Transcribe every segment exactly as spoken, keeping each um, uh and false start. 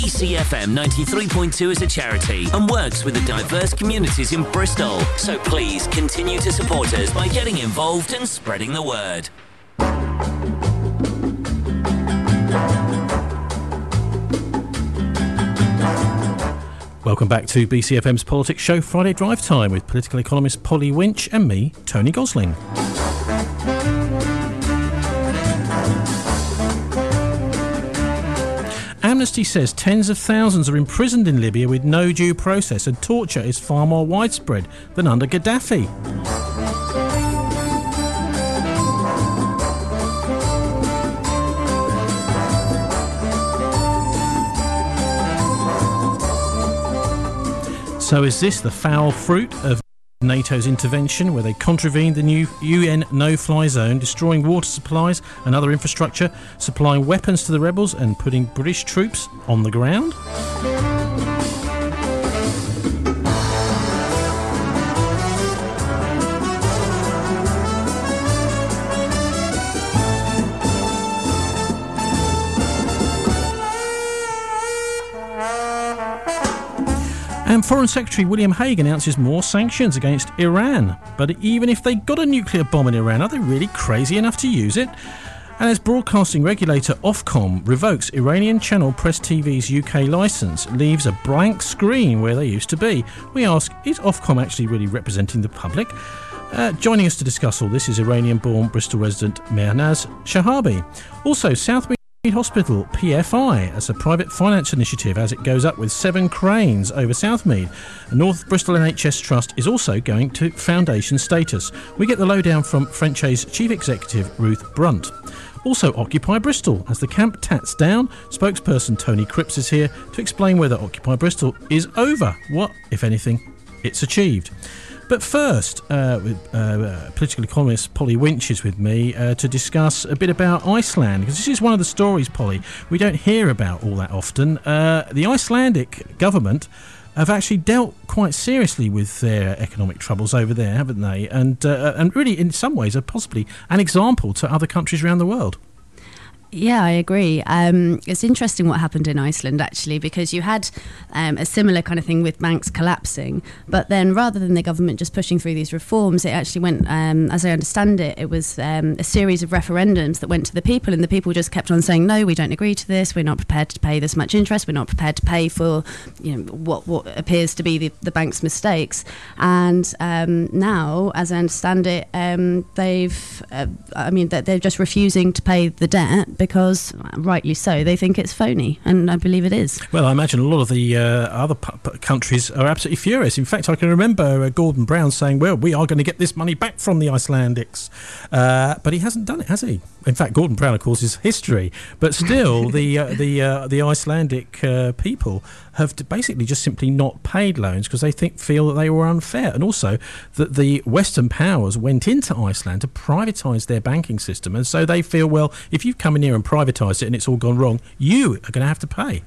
B C F M ninety-three point two is a charity and works with the diverse communities in Bristol. So please continue to support us by getting involved and spreading the word. Welcome back to B C F M's Politics Show Friday Drive Time with political economist Polly Winch and me, Tony Gosling. Amnesty says tens of thousands are imprisoned in Libya with no due process and torture is far more widespread than under Gaddafi. So is this the foul fruit of NATO's intervention, where they contravened the new U N no-fly zone, destroying water supplies and other infrastructure, supplying weapons to the rebels and putting British troops on the ground? And Foreign Secretary William Hague announces more sanctions against Iran. But even if they got a nuclear bomb in Iran, are they really crazy enough to use it? And as broadcasting regulator Ofcom revokes Iranian channel Press T V's U K licence, leaves a blank screen where they used to be, we ask, is Ofcom actually really representing the public? Uh, joining us to discuss all this is Iranian-born Bristol resident Mehrnaz Shahabi. Also, Southmead Hospital P F I as a private finance initiative as it goes up with seven cranes over Southmead. North Bristol N H S Trust is also going to foundation status. We get the lowdown from Frenchay's Chief Executive Ruth Brunt. Also, Occupy Bristol. As the camp tats down, spokesperson Tony Cripps is here to explain whether Occupy Bristol is over. What, if anything, it's achieved. But first, uh, with, uh, political economist Polly Winch is with me uh, to discuss a bit about Iceland, because this is one of the stories, Polly, we don't hear about all that often. Uh, the Icelandic government have actually dealt quite seriously with their economic troubles over there, haven't they? And, uh, and really, in some ways, are possibly an example to other countries around the world. Yeah, I agree. Um, it's interesting what happened in Iceland, actually, because you had um, a similar kind of thing with banks collapsing. But then rather than the government just pushing through these reforms, it actually went, um, as I understand it, it was um, a series of referendums that went to the people, and the people just kept on saying, no, we don't agree to this. We're not prepared to pay this much interest. We're not prepared to pay for, you know, what, what appears to be the, the bank's mistakes. And um, now, as I understand it, um, they've, uh, I mean, they're just refusing to pay the debt, because, rightly so, they think it's phony, and I believe it is. Well, I imagine a lot of the uh, other p- p- countries are absolutely furious. In fact, I can remember uh, Gordon Brown saying, well, we are going to get this money back from the Icelandics. Uh, but he hasn't done it, has he? In fact, Gordon Brown, of course, is history. But still, the uh, the uh, the Icelandic uh, people have basically just simply not paid loans because they think feel that they were unfair. And also that the Western powers went into Iceland to privatise their banking system. And so they feel, well, if you've come in here and privatised it and it's all gone wrong, you are going to have to pay.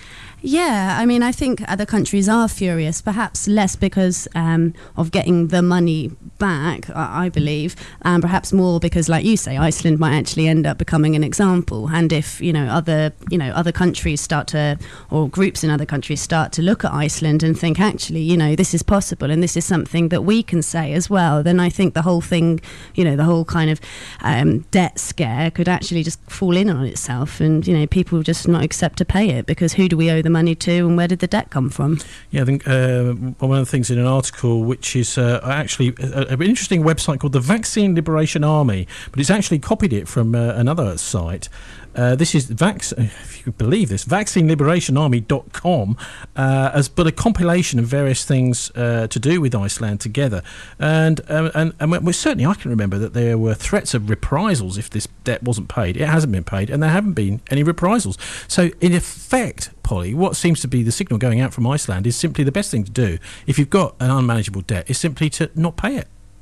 Yeah, I mean, I think other countries are furious, perhaps less because um, of getting the money back, I believe, and perhaps more because, like you say, Iceland might actually end up becoming an example. And if, you know, other, you know, other countries start to, or groups in other countries start to look at Iceland and think, actually, you know, this is possible and this is something that we can say as well, then I think the whole thing, you know, the whole kind of um, debt scare could actually just fall in on itself, and, you know, people just not accept to pay it, because who do we owe the money to and where did the debt come from? Yeah, I think uh, one of the things in an article, which is uh, actually a, an interesting website called the Vaccine Liberation Army, but it's actually copied it from uh, another site. Uh, this is, vac- if you could believe this, vaccine liberation army dot com, uh, has put a compilation of various things uh, to do with Iceland together. And, um, and, and well, certainly I can remember that there were threats of reprisals if this debt wasn't paid. It hasn't been paid, and there haven't been any reprisals. So, in effect, Polly, what seems to be the signal going out from Iceland is simply the best thing to do if you've got an unmanageable debt is simply to not pay it.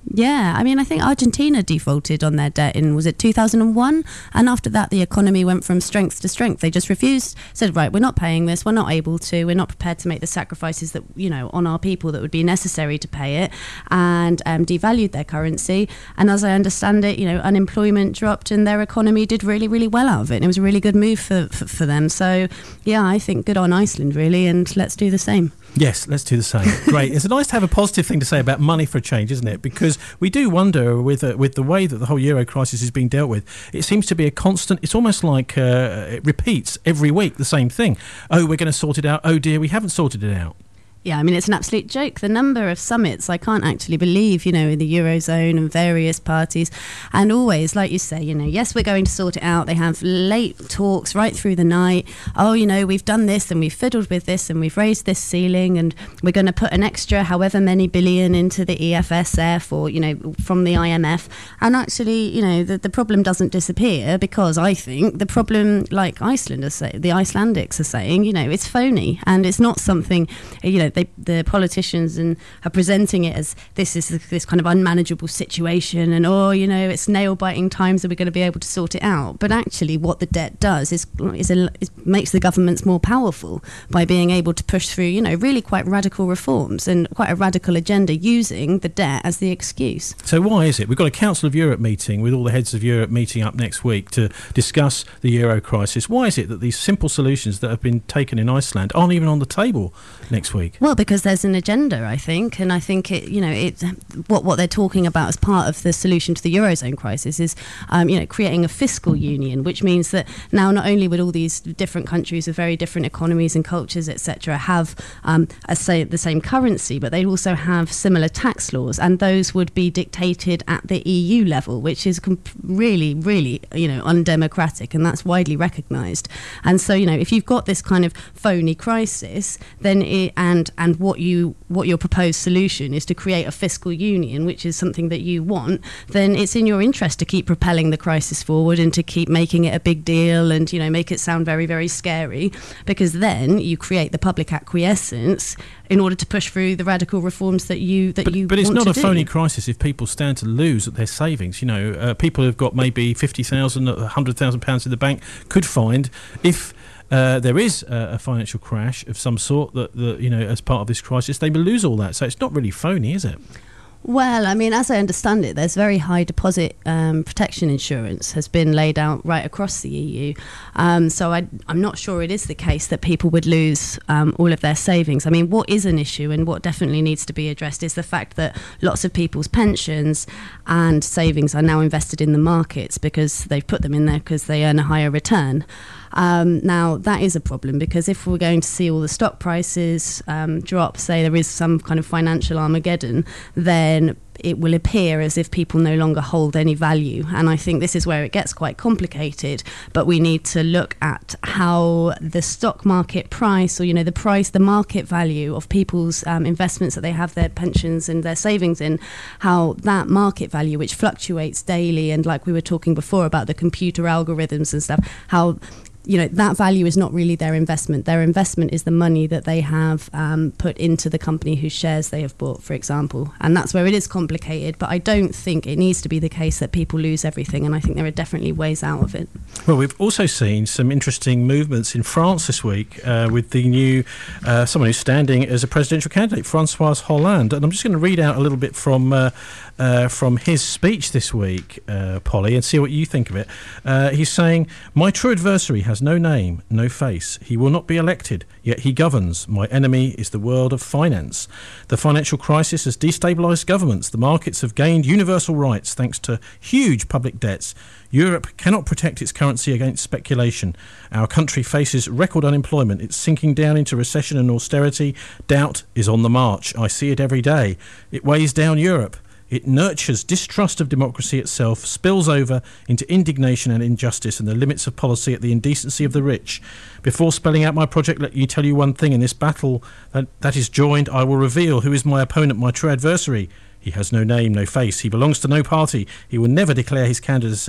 Yeah, I mean, I think Argentina defaulted on their debt in, was it two thousand one? And after that, the economy went from strength to strength. They just refused, said, right, we're not paying this, we're not able to, we're not prepared to make the sacrifices that, you know, on our people that would be necessary to pay it, and um, devalued their currency. And as I understand it, you know, unemployment dropped and their economy did really, really well out of it. And it was a really good move for, for, for them. So, yeah, I think good on Iceland, really, and let's do the same. Yes, let's do the same. Great. It's nice to have a positive thing to say about money for a change, isn't it? Because we do wonder with uh, with the way that the whole euro crisis is being dealt with, it seems to be a constant, it's almost like uh, it repeats every week the same thing. Oh, we're going to sort it out. Oh dear, we haven't sorted it out. Yeah, I mean, it's an absolute joke. The number of summits, I can't actually believe, you know, in the Eurozone and various parties. And always, like you say, you know, yes, we're going to sort it out. They have late talks right through the night. Oh, you know, we've done this and we've fiddled with this and we've raised this ceiling and we're going to put an extra however many billion into the E F S F or, you know, from the I M F. And actually, you know, the, the problem doesn't disappear because I think the problem, like Icelanders say, the Icelandics are saying, you know, it's phony and it's not something, you know, They, the politicians and are presenting it as this is this kind of unmanageable situation and, oh, you know, it's nail-biting times that we're going to be able to sort it out. But actually what the debt does is, is, a, is makes the governments more powerful by being able to push through, you know, really quite radical reforms and quite a radical agenda using the debt as the excuse. So why is it? We've got a Council of Europe meeting with all the heads of Europe meeting up next week to discuss the euro crisis. Why is it that these simple solutions that have been taken in Iceland aren't even on the table next week? Well, because there's an agenda, I think, and I think it, you know, it what what they're talking about as part of the solution to the Eurozone crisis is, um, you know, creating a fiscal union, which means that now not only would all these different countries with very different economies and cultures, et cetera, have um, a say the same currency, but they'd also have similar tax laws, and those would be dictated at the E U level, which is comp- really, really, you know, undemocratic, and that's widely recognised. And so, you know, if you've got this kind of phony crisis, then it, and and what you what your proposed solution is to create a fiscal union, which is something that you want, then it's in your interest to keep propelling the crisis forward and to keep making it a big deal and, you know, make it sound very, very scary, because then you create the public acquiescence in order to push through the radical reforms that you that but, you but it's want not to a do. phony crisis if people stand to lose at their savings. You know, uh, people who've got maybe fifty thousand, one hundred thousand pounds in the bank could find, if Uh, there is a, a financial crash of some sort that, that, you know, as part of this crisis, they will lose all that. So it's not really phony, is it? Well, I mean, as I understand it, there's very high deposit um, protection insurance has been laid out right across the E U. Um, so I, I'm not sure it is the case that people would lose um, all of their savings. I mean, what is an issue and what definitely needs to be addressed is the fact that lots of people's pensions and savings are now invested in the markets because they've put them in there because they earn a higher return. Um, now, that is a problem because if we're going to see all the stock prices um, drop, say there is some kind of financial Armageddon, then it will appear as if people no longer hold any value. And I think this is where it gets quite complicated, but we need to look at how the stock market price, or, you know, the price, the market value of people's um, investments that they have their pensions and their savings in, how that market value, which fluctuates daily, and like we were talking before about the computer algorithms and stuff, how, you know, that value is not really their investment. Their investment is the money that they have um, put into the company whose shares they have bought, for example. And that's where it is complicated. But I don't think it needs to be the case that people lose everything. And I think there are definitely ways out of it. Well, we've also seen some interesting movements in France this week uh, with the new, uh, someone who's standing as a presidential candidate, François Hollande. And I'm just going to read out a little bit from uh, uh, from his speech this week, uh, Polly, and see what you think of it. Uh, he's saying, "My true adversary has no name, no face. He will not be elected, yet he governs. My enemy is the world of finance. The financial crisis has destabilised governments. The markets have gained universal rights thanks to huge public debts. Europe cannot protect its currency against speculation. Our country faces record unemployment. It's sinking down into recession and austerity. Doubt is on the march. I see it every day. It weighs down Europe. It nurtures distrust of democracy itself, spills over into indignation and injustice and the limits of policy at the indecency of the rich. Before spelling out my project, let me tell you one thing. In this battle that, that is joined, I will reveal who is my opponent, my true adversary. He has no name, no face. He belongs to no party. He will never declare his candidacy.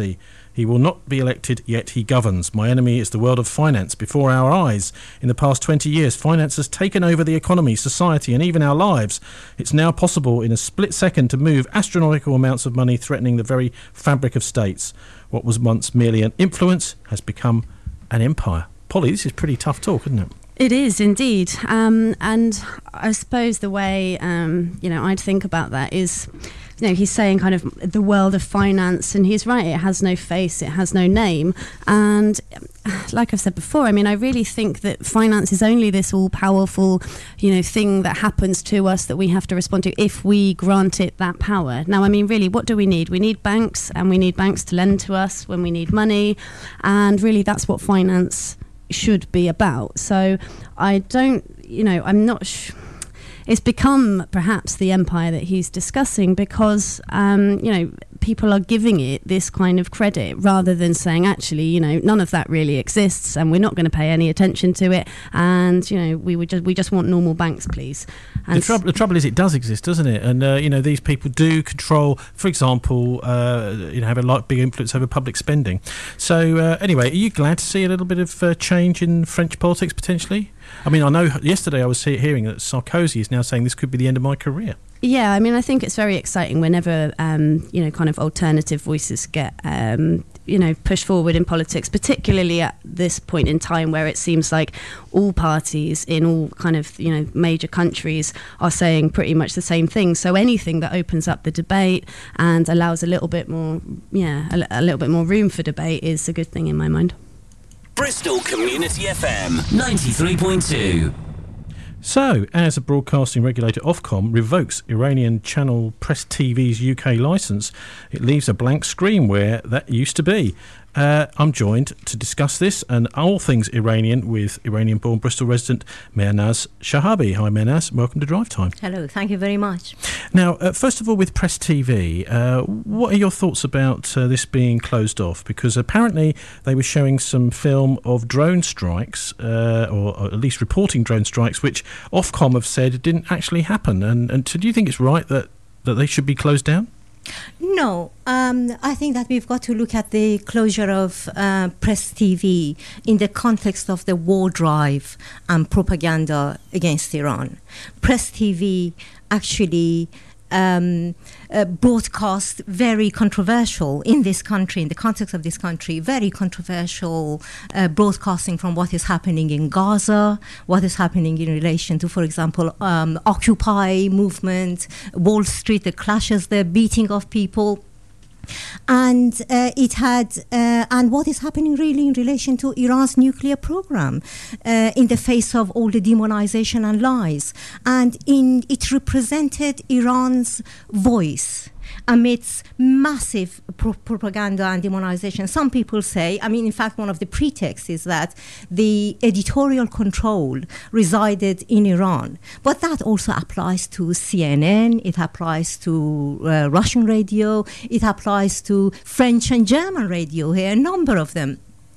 He will not be elected, yet he governs. My enemy is the world of finance before our eyes. In the past twenty years, finance has taken over the economy, society, and even our lives. It's now possible in a split second to move astronomical amounts of money, threatening the very fabric of states. What was once merely an influence has become an empire. Polly, this is pretty tough talk, isn't it? It is indeed, um, and I suppose the way um, you know I'd think about that is, you know, he's saying kind of the world of finance, and he's right. It has no face, it has no name, and like I've said before, I mean, I really think that finance is only this all-powerful, you know, thing that happens to us that we have to respond to if we grant it that power. Now, I mean, really, what do we need? We need banks, and we need banks to lend to us when we need money, and really, that's what finance should be about. So I don't, you know, I'm not sh- it's become perhaps the empire that he's discussing because um, you know, people are giving it this kind of credit rather than saying, actually, you know, none of that really exists and we're not going to pay any attention to it, and you know, we would just we just want normal banks, please. And the, trouble, the trouble is it does exist, doesn't it? And uh, you know, these people do control, for example, uh, you know, have a lot big influence over public spending. So uh, anyway, are you glad to see a little bit of uh, change in French politics potentially? I mean, I know yesterday I was hearing that Sarkozy is now saying this could be the end of my career. Yeah, I mean, I think it's very exciting whenever, um, you know, kind of alternative voices get, um, you know, pushed forward in politics, particularly at this point in time where it seems like all parties in all kind of, you know, major countries are saying pretty much the same thing. So anything that opens up the debate and allows a little bit more, yeah, a, a little bit more room for debate is a good thing in my mind. Bristol Community F M ninety-three point two. So, as a broadcasting regulator, Ofcom revokes Iranian channel Press T V's U K licence, it leaves a blank screen where that used to be. Uh, I'm joined to discuss this and all things Iranian with Iranian-born Bristol resident Mehrnaz Shahabi. Hi Mehrnaz, welcome to Drive Time. Hello, thank you very much. Now, uh, first of all, with Press T V, uh, what are your thoughts about uh, this being closed off? Because apparently they were showing some film of drone strikes, uh, or, or at least reporting drone strikes, which Ofcom have said didn't actually happen. And, and so do you think it's right that, that they should be closed down? No, um, I think that we've got to look at the closure of uh, Press T V in the context of the war drive and propaganda against Iran. Press T V actually um, uh, broadcast very controversial in this country, in the context of this country, very controversial uh, broadcasting from what is happening in Gaza, what is happening in relation to, for example, um, Occupy movement, Wall Street, the clashes, the beating of people. And uh, it had, uh, and what is happening really in relation to Iran's nuclear program uh, in the face of all the demonization and lies. And in it represented Iran's voice amidst massive pro- propaganda and demonization. Some people say, I mean, in fact, one of the pretexts is that the editorial control resided in Iran. But that also applies to C N N, it applies to uh, Russian radio, it applies to French and German radio here, a number of them.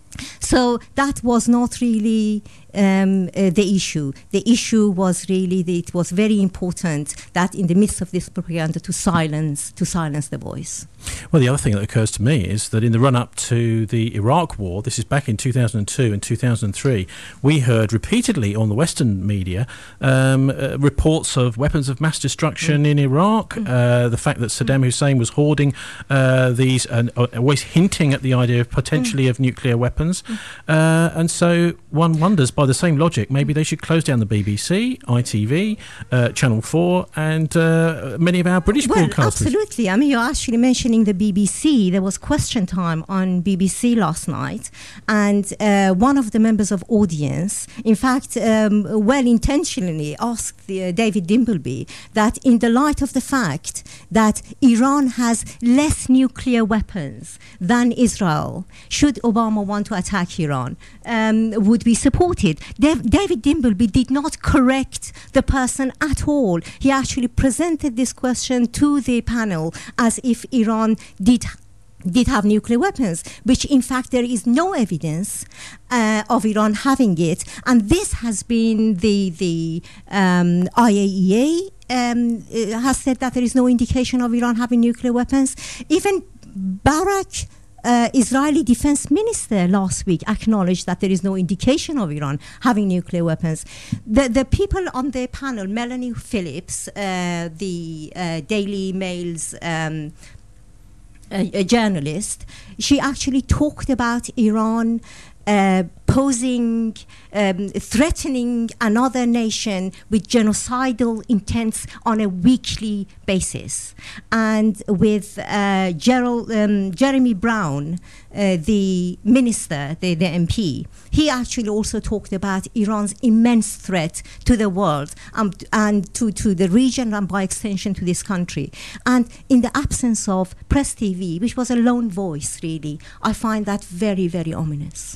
So that was not really um, uh, the issue. The issue was really that it was very important that in the midst of this propaganda to silence to silence the voice. Well, the other thing that occurs to me is that in the run-up to the Iraq War, this is back in two thousand two and two thousand three, we heard repeatedly on the Western media um, uh, reports of weapons of mass destruction mm. in Iraq, mm. uh, the fact that Saddam Hussein was hoarding uh, these and uh, always hinting at the idea of potentially mm. of nuclear weapons. Mm. Uh, and so one wonders, by the same logic, maybe they should close down the B B C, I T V, uh, Channel four and uh, many of our British well, broadcasters. Absolutely. I mean, you're actually mentioning the B B C. There was Question Time on B B C last night, and uh, one of the members of audience, in fact, um, well intentionally asked the, uh, David Dimbleby that in the light of the fact that Iran has less nuclear weapons than Israel, should Obama want to attack Iran, um, would be supported. Dav- David Dimbleby did not correct the person at all. He actually presented this question to the panel as if Iran did did have nuclear weapons, which in fact there is no evidence uh, of Iran having it. And this has been the, the um, I A E A um, has said that there is no indication of Iran having nuclear weapons. Even Barack uh, Israeli defense minister last week acknowledged that there is no indication of Iran having nuclear weapons. The, the people on the panel, Melanie Phillips, uh, the uh, Daily Mail's um, a, a journalist, she actually talked about Iran Uh, posing, um, threatening another nation with genocidal intents on a weekly basis. And with uh, Gerald, um, Jeremy Brown, uh, the minister, the, the M P, he actually also talked about Iran's immense threat to the world um, and to, to the region and by extension to this country. And in the absence of Press T V, which was a lone voice really, I find that very, very ominous.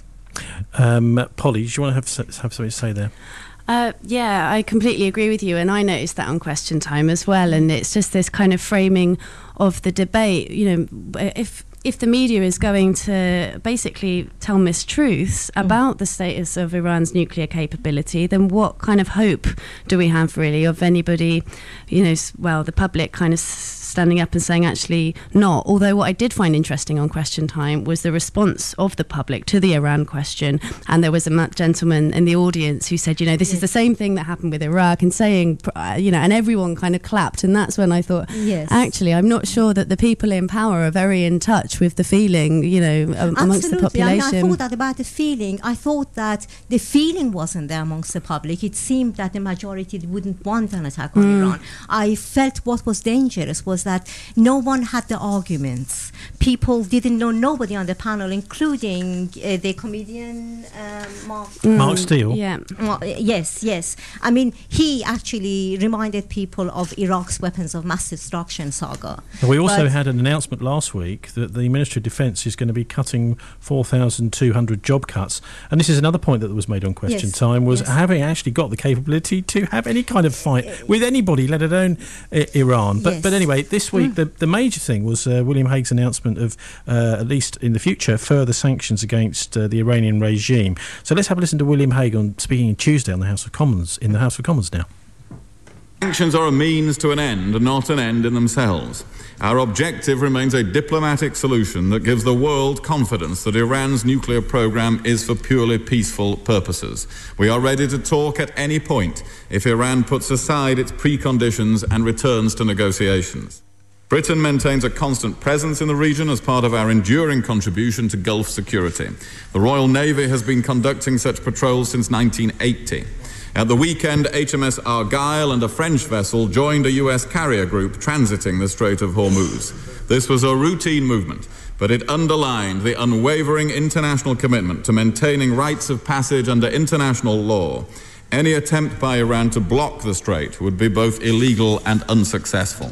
Um, Polly, do you want to have, have something to say there? Uh, yeah, I completely agree with you, and I noticed that on Question Time as well. And it's just this kind of framing of the debate. You know, if if the media is going to basically tell mistruths mm. about the status of Iran's nuclear capability, then what kind of hope do we have really of anybody, you know, well, the public kind of standing up and saying actually not. Although what I did find interesting on Question Time was the response of the public to the Iran question, and there was a gentleman in the audience who said, you know, this yes. is the same thing that happened with Iraq, and saying, you know, and everyone kind of clapped, and that's when I thought, yes. actually, I'm not sure that the people in power are very in touch with the feeling, you know, amongst Absolutely. the population. I, mean, I thought that about the feeling. I thought that the feeling wasn't there amongst the public. It seemed that the majority wouldn't want an attack on mm. Iran. I felt what was dangerous was that no one had the arguments. People didn't know, nobody on the panel, including uh, the comedian um, Mark, mm. Mark Steele. Yeah. Well, yes, yes. I mean, he actually reminded people of Iraq's weapons of mass destruction saga. We also but had an announcement last week that the Ministry of Defence is going to be cutting four thousand two hundred job cuts. And this is another point that was made on Question yes. Time, was yes. having actually got the capability to have any kind of fight with anybody, let alone uh, Iran. But yes. but anyway, this week the, the major thing was uh, William Hague's announcement of, uh, at least in the future, further sanctions against uh, the Iranian regime. So let's have a listen to William Hague on speaking Tuesday on the House of Commons, in the House of Commons now. Sanctions are a means to an end and not an end in themselves. Our objective remains a diplomatic solution that gives the world confidence that Iran's nuclear program is for purely peaceful purposes. We are ready to talk at any point if Iran puts aside its preconditions and returns to negotiations. Britain maintains a constant presence in the region as part of our enduring contribution to Gulf security. The Royal Navy has been conducting such patrols since nineteen eighty. At the weekend, H M S Argyle and a French vessel joined a U S carrier group transiting the Strait of Hormuz. This was a routine movement, but it underlined the unwavering international commitment to maintaining rights of passage under international law. Any attempt by Iran to block the strait would be both illegal and unsuccessful.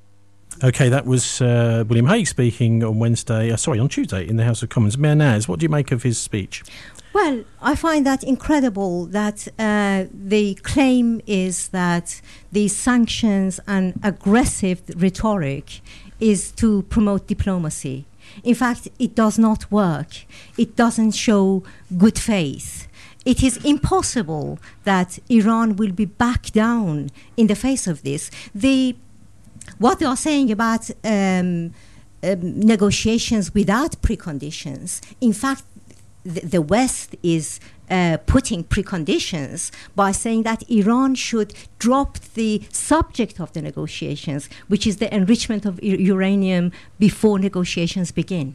OK, that was uh, William Hague speaking on Wednesday, uh, sorry, on Tuesday in the House of Commons. Mehrnaz, what do you make of his speech? Well, I find that incredible that uh, the claim is that the sanctions and aggressive rhetoric is to promote diplomacy. In fact, it does not work. It doesn't show good faith. It is impossible that Iran will be back down in the face of this. The What they are saying about um, um, negotiations without preconditions, in fact, the, the West is uh, putting preconditions by saying that Iran should drop the subject of the negotiations, which is the enrichment of u- uranium before negotiations begin.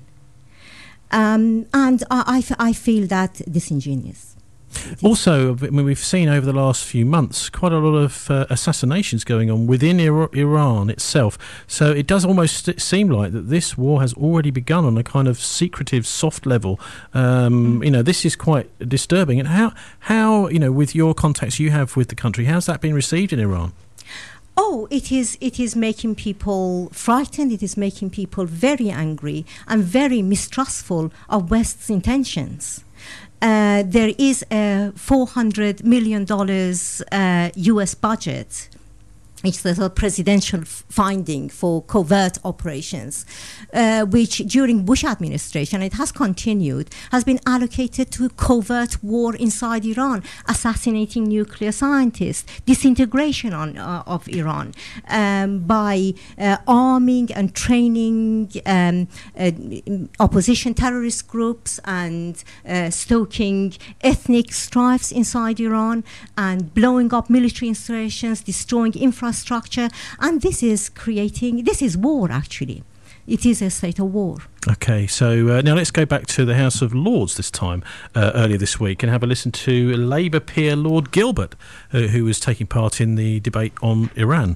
Um, and I, I, f- I feel that disingenuous. Also, I mean, we've seen over the last few months quite a lot of uh, assassinations going on within Ir- Iran itself. So it does almost st- seem like that this war has already begun on a kind of secretive, soft level. Um, mm. You know, this is quite disturbing. And how, how, you know, with your contacts you have with the country, how's that been received in Iran? Oh, it is it is making people frightened. It is making people very angry and very mistrustful of West's intentions. Uh, there is a four hundred million dollars uh, U S budget It's the presidential finding for covert operations, uh, which during Bush administration, it has continued, has been allocated to covert war inside Iran, assassinating nuclear scientists, disintegration on, uh, of Iran, um, by uh, arming and training um, uh, opposition terrorist groups and uh, stoking ethnic strifes inside Iran and blowing up military installations, destroying infrastructure. Structure, and this is creating, this is war actually. It is a state of war. Okay, so uh, now let's go back to the House of Lords this time, uh, earlier this week, and have a listen to Labour peer Lord Gilbert, uh, who was taking part in the debate on Iran.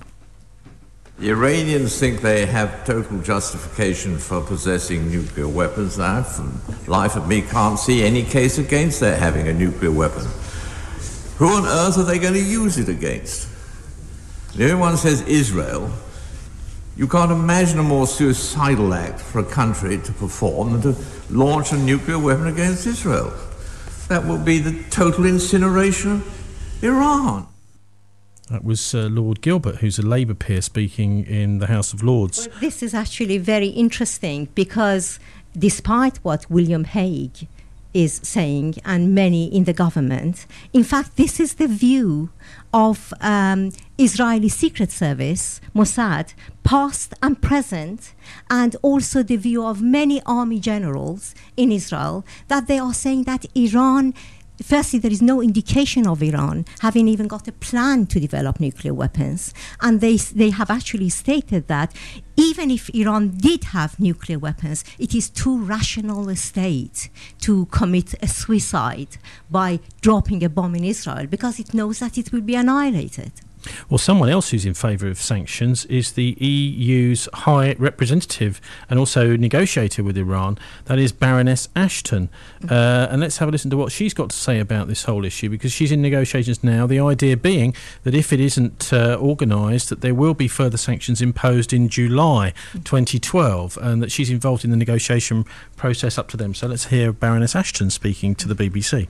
The Iranians think they have total justification for possessing nuclear weapons. I, from life of me, can't see any case against their having a nuclear weapon. Who on earth are they going to use it against? Everyone says Israel. You can't imagine a more suicidal act for a country to perform than to launch a nuclear weapon against Israel. That will be the total incineration of Iran. That was uh, Lord Gilbert, who's a Labour peer, speaking in the House of Lords. Well, this is actually very interesting because despite what William Hague is saying and many in the government, in fact, this is the view of um, Israeli Secret Service, Mossad, past and present, and also the view of many army generals in Israel, that they are saying that Iran, firstly, there is no indication of Iran having even got a plan to develop nuclear weapons. And they they have actually stated that even if Iran did have nuclear weapons, it is too rational a state to commit a suicide by dropping a bomb in Israel because it knows that it will be annihilated. Well, someone else who's in favour of sanctions is the E U's High Representative and also negotiator with Iran, that is Baroness Ashton. Uh, and let's have a listen to what she's got to say about this whole issue, because she's in negotiations now, the idea being that if it isn't uh, organised, that there will be further sanctions imposed in July twenty twelve, and that she's involved in the negotiation process up to them. So let's hear Baroness Ashton speaking to the B B C.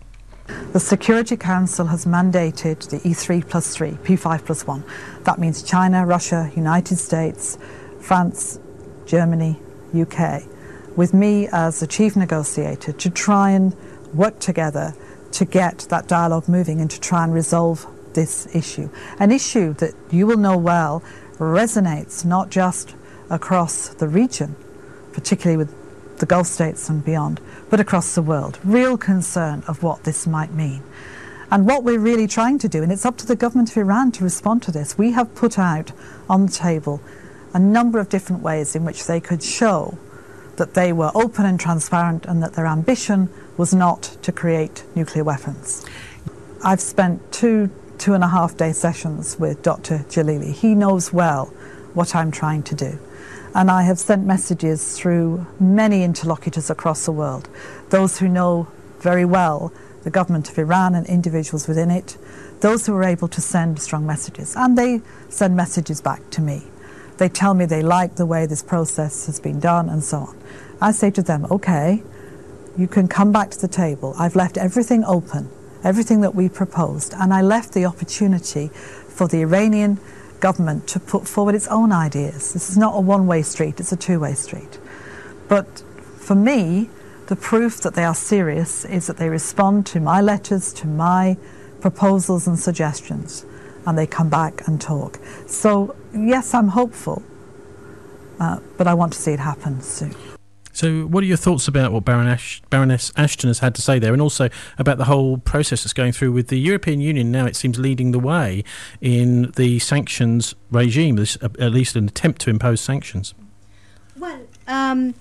The Security Council has mandated the E three plus three, P five plus one. That means China, Russia, United States, France, Germany, U K, with me as the chief negotiator to try and work together to get that dialogue moving and to try and resolve this issue. An issue that you will know well resonates not just across the region, particularly with the Gulf states and beyond, but across the world. Real concern of what this might mean. And what we're really trying to do, and it's up to the government of Iran to respond to this, we have put out on the table a number of different ways in which they could show that they were open and transparent and that their ambition was not to create nuclear weapons. I've spent two, two and a half day sessions with Doctor Jalili. He knows well what I'm trying to do. And I have sent messages through many interlocutors across the world, those who know very well the government of Iran and individuals within it, those who are able to send strong messages. And they send messages back to me. They tell me they like the way this process has been done and so on. I say to them, okay, you can come back to the table. I've left everything open, everything that we proposed, and I left the opportunity for the Iranian government to put forward its own ideas. This is not a one-way street, it's a two-way street. But for me, the proof that they are serious is that they respond to my letters, to my proposals and suggestions, and they come back and talk. So, yes, I'm hopeful, uh, but I want to see it happen soon. So what are your thoughts about what Baron Ash- Baroness Ashton has had to say there, and also about the whole process that's going through with the European Union now, it seems, leading the way in the sanctions regime, this, at least an attempt to impose sanctions? Well, um,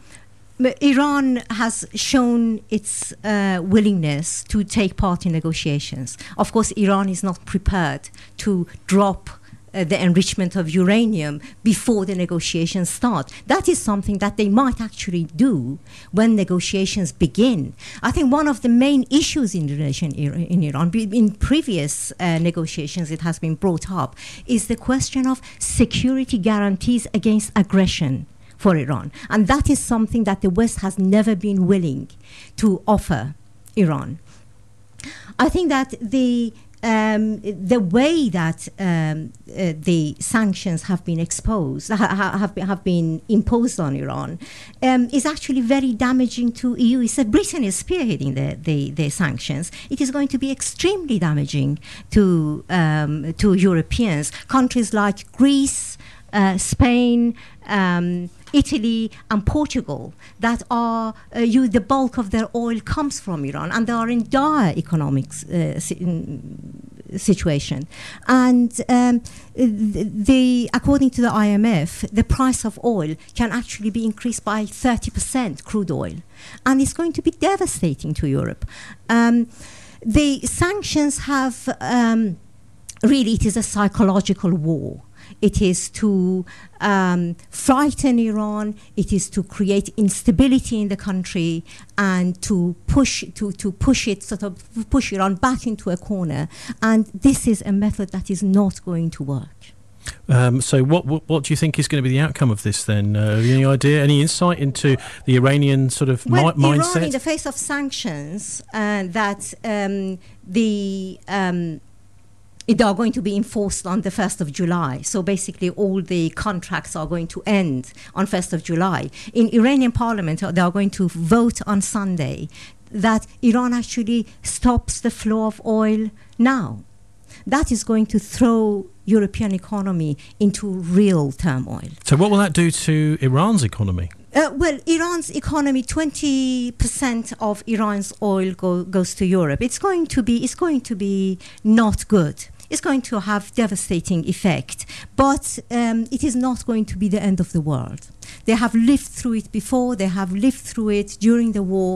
Iran has shown its uh, willingness to take part in negotiations. Of course, Iran is not prepared to drop Uh, the enrichment of uranium before the negotiations start. That is something that they might actually do when negotiations begin. I think one of the main issues in relation in Iran, in previous uh, negotiations it has been brought up, is the question of security guarantees against aggression for Iran. And that is something that the West has never been willing to offer Iran. I think that the um, the way that um, uh, the sanctions have been exposed, ha- have, been, have been imposed on Iran, um, is actually very damaging to E U. It's that Britain is spearheading the, the, the sanctions. It is going to be extremely damaging to um, to Europeans. Countries like Greece, uh, Spain, um, Italy and Portugal that are uh, you, the bulk of their oil comes from Iran, and they are in dire economic uh, si- situation. And um, the, the according to the I M F, the price of oil can actually be increased by thirty percent, crude oil, and it's going to be devastating to Europe. Um, the sanctions have um, really, it is a psychological war. It is to um, frighten Iran. It is to create instability in the country and to push to, to push it sort of push Iran back into a corner. And this is a method that is not going to work. Um, so, what, what what do you think is going to be the outcome of this? Then, uh, any idea, any insight into the Iranian sort of well, mi- mindset? Iran, in the face of sanctions, uh, that um, the um, they are going to be enforced on the first of July. So basically all the contracts are going to end on first of July. In Iranian parliament, they are going to vote on Sunday that Iran actually stops the flow of oil now. That is going to throw European economy into real turmoil. So what will that do to Iran's economy? Uh, well, Iran's economy, twenty percent of Iran's oil go, goes to Europe. It's going to be, it's going to be not good. It's going to have devastating effect, but um, it is not going to be the end of the world. They have lived through it before. They have lived through it during the war,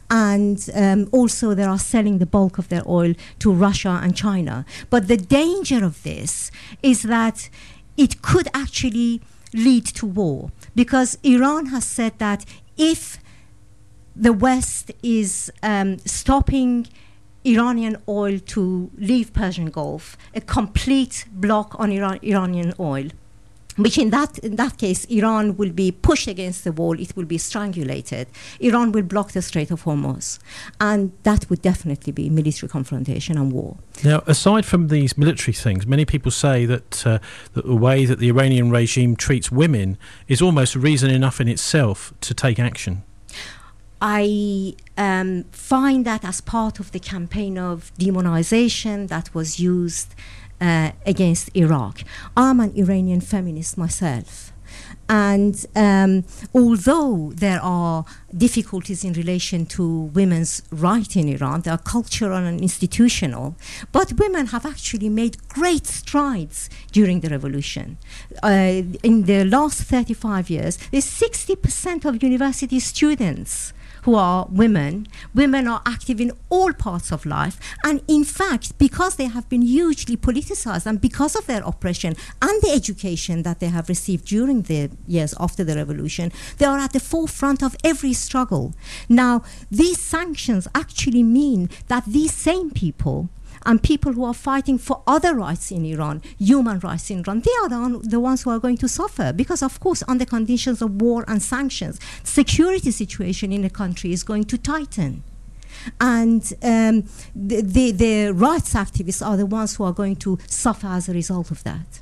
and um, also they are selling the bulk of their oil to Russia and China. But the danger of this is that it could actually lead to war, because Iran has said that if the West is um, stopping Iranian oil to leave Persian Gulf, a complete block on Iran- Iranian oil, which in that in that case, Iran will be pushed against the wall, it will be strangulated. Iran will block the Strait of Hormuz. And that would definitely be military confrontation and war. Now, aside from these military things, many people say that, uh, that the way that the Iranian regime treats women is almost reason enough in itself to take action. I um, find that as part of the campaign of demonization that was used uh, against Iraq. I'm an Iranian feminist myself. And um, although there are difficulties in relation to women's rights in Iran, they are cultural and institutional, but women have actually made great strides during the revolution. Uh, in the last thirty-five years, there's sixty percent of university students who are women. Women are active in all parts of life. And in fact, because they have been hugely politicized and because of their oppression and the education that they have received during the years after the revolution, they are at the forefront of every struggle. Now, these sanctions actually mean that these same people and people who are fighting for other rights in Iran, human rights in Iran, they are the, un- the ones who are going to suffer. Because, of course, under conditions of war and sanctions, security situation in the country is going to tighten. And um, the, the, the rights activists are the ones who are going to suffer as a result of that.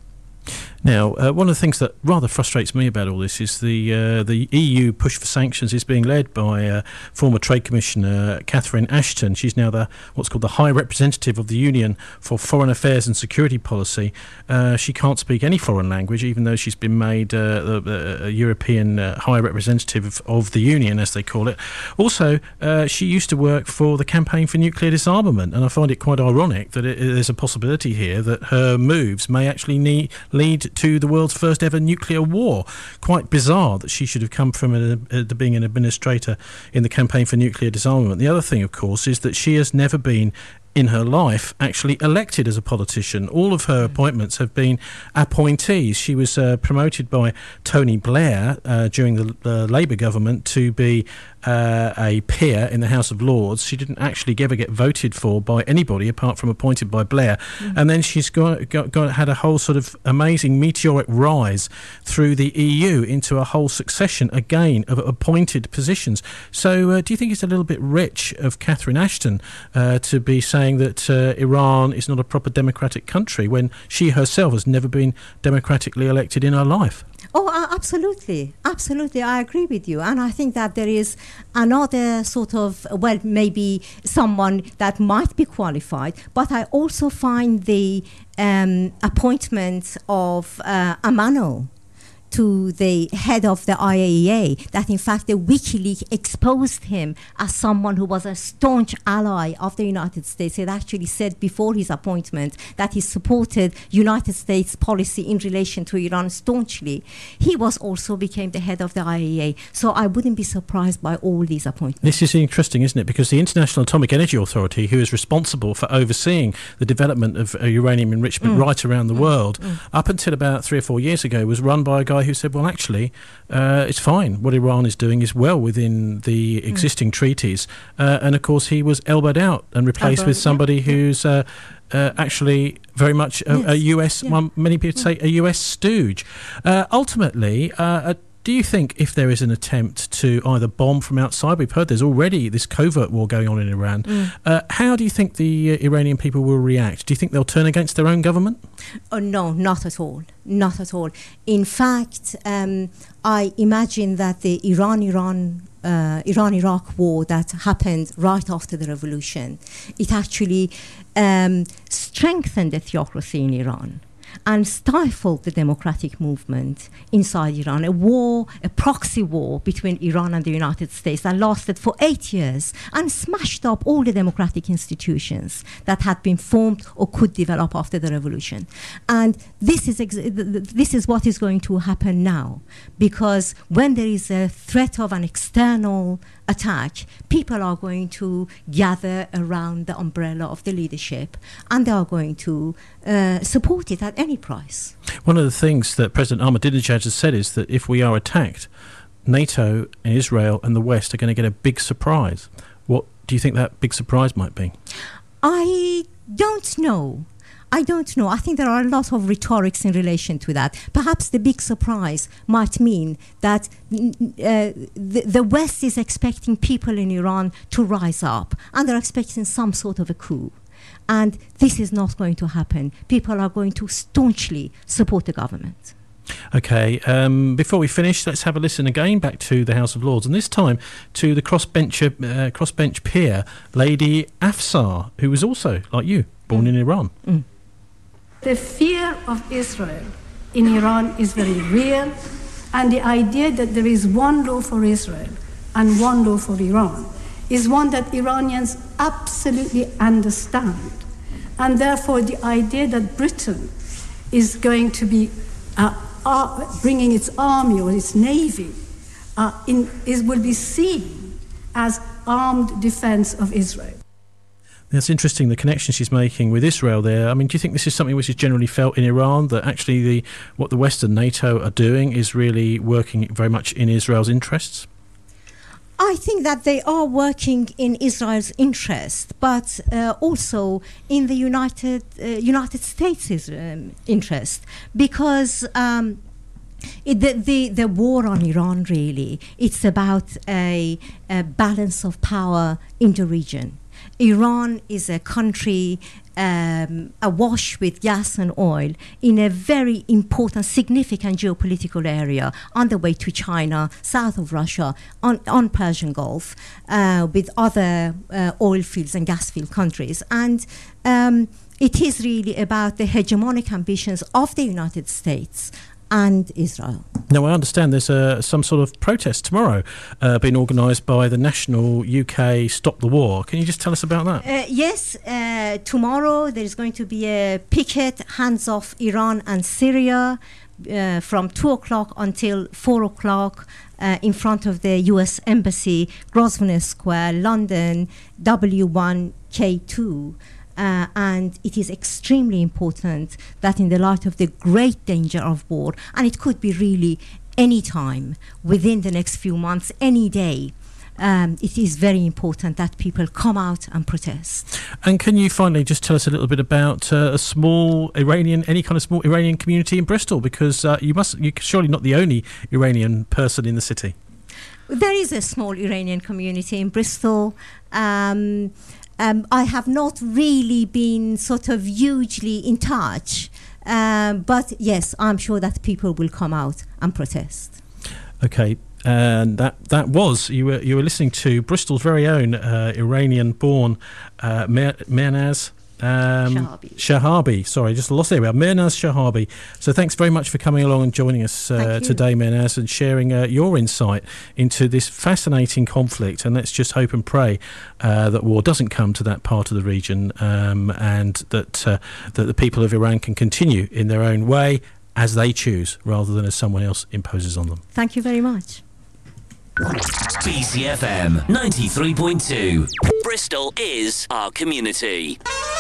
Now, uh, one of the things that rather frustrates me about all this is the uh, the E U push for sanctions is being led by uh, former Trade Commissioner Catherine Ashton. She's now the what's called the High Representative of the Union for Foreign Affairs and Security Policy. Uh, she can't speak any foreign language, even though she's been made uh, a, a European uh, High Representative of, of the Union, as they call it. Also, uh, she used to work for the Campaign for Nuclear Disarmament, and I find it quite ironic that it, there's a possibility here that her moves may actually need, lead to the world's first ever nuclear war. Quite bizarre that she should have come from a, a, being an administrator in the Campaign for Nuclear Disarmament. The other thing, of course, is that she has never been in her life actually elected as a politician. All of her appointments have been appointees. She was uh, promoted by Tony Blair uh, during the uh, Labour government to be uh, a peer in the House of Lords. She didn't actually ever get voted for by anybody apart from appointed by Blair. Mm-hmm. And then she's got, got, got had a whole sort of amazing meteoric rise through the E U into a whole succession again of appointed positions. So uh, do you think it's a little bit rich of Catherine Ashton uh, to be saying saying that uh, Iran is not a proper democratic country when she herself has never been democratically elected in her life. Oh, uh, absolutely. Absolutely. I agree with you. And I think that there is another sort of, well, maybe someone that might be qualified, but I also find the um, appointment of uh, Amano to the head of the I A E A, that in fact the WikiLeaks exposed him as someone who was a staunch ally of the United States. It actually said before his appointment that he supported United States policy in relation to Iran staunchly. He was also became the head of the I A E A. So I wouldn't be surprised by all these appointments. This is interesting, isn't it? Because the International Atomic Energy Authority, who is responsible for overseeing the development of uh, uranium enrichment mm. right around the mm. world, mm. up until about three or four years ago, was run by a guy who said, well, actually, uh, it's fine. What Iran is doing is well within the existing mm. treaties. Uh, and, of course, he was elbowed out and replaced Elbowed, with somebody yeah. who's uh, uh, actually very much a, yes. a U S, yeah. well, many people say a U S stooge. Uh, ultimately, uh, do you think if there is an attempt to either bomb from outside, we've heard there's already this covert war going on in Iran, mm. uh, how do you think the uh, Iranian people will react? Do you think they'll turn against their own government? Oh, no, not at all. Not at all. In fact, um, I imagine that the Iran-Iran uh, Iran-Iraq war that happened right after the revolution, it actually um, strengthened the theocracy in Iran and stifled the democratic movement inside Iran. A war, a proxy war between Iran and the United States that lasted for eight years and smashed up all the democratic institutions that had been formed or could develop after the revolution. And this is ex- this is what is going to happen now, because when there is a threat of an external attack, people are going to gather around the umbrella of the leadership and they are going to uh, support it at any price. One of the things that President Ahmadinejad has said is that if we are attacked, NATO and Israel and the West are going to get a big surprise. What do you think that big surprise might be? I don't know. I don't know. I think there are a lot of rhetorics in relation to that. Perhaps the big surprise might mean that uh, the, the West is expecting people in Iran to rise up and they're expecting some sort of a coup. And this is not going to happen. People are going to staunchly support the government. OK, um, before we finish, let's have a listen again back to the House of Lords, and this time to the crossbench, uh, crossbench peer, Lady Afsar, who was also, like you, born mm. in Iran. Mm. The fear of Israel in Iran is very real, and the idea that there is one law for Israel and one law for Iran is one that Iranians absolutely understand. And therefore the idea that Britain is going to be uh, uh, bringing its army or its navy uh, in, is, will be seen as armed defense of Israel. That's interesting, the connection she's making with Israel there. I mean, do you think this is something which is generally felt in Iran, that actually the what the West and NATO are doing is really working very much in Israel's interests? I think that they are working in Israel's interest, but uh, also in the United uh, United States' um, interest, because um, it, the, the the war on Iran, really, it's about a, a balance of power in the region. Iran is a country um, awash with gas and oil in a very important, significant geopolitical area on the way to China, south of Russia, on, on Persian Gulf, uh, with other uh, oil fields and gas field countries. And um, it is really about the hegemonic ambitions of the United States and Israel. Now, I understand there's uh, some sort of protest tomorrow uh, being organised by the National U K Stop the War. Can you just tell us about that? Uh, yes, uh, tomorrow there's going to be a picket, hands off Iran and Syria, uh, from two o'clock until four o'clock uh, in front of the U S Embassy, Grosvenor Square, London, W one K two. Uh, and it is extremely important that in the light of the great danger of war, and it could be really any time within the next few months, any day, um, it is very important that people come out and protest. And can you finally just tell us a little bit about uh, a small Iranian, any kind of small Iranian community in Bristol? Because uh, you must, you're surely not the only Iranian person in the city. There is a small Iranian community in Bristol. Um, um, I have not really been sort of hugely in touch. Um, but yes, I'm sure that people will come out and protest. Okay, and that that was you were you were listening to Bristol's very own uh, Iranian-born uh, Mehrnaz um, Shahabi. Shahabi. Sorry, just lost it. Mehrnaz Shahabi. So thanks very much for coming along and joining us uh, today, Mehrnaz, and sharing uh, your insight into this fascinating conflict. And let's just hope and pray uh, that war doesn't come to that part of the region, um, and that uh, that the people of Iran can continue in their own way as they choose, rather than as someone else imposes on them. Thank you very much. B C F M ninety-three point two. Bristol is our community.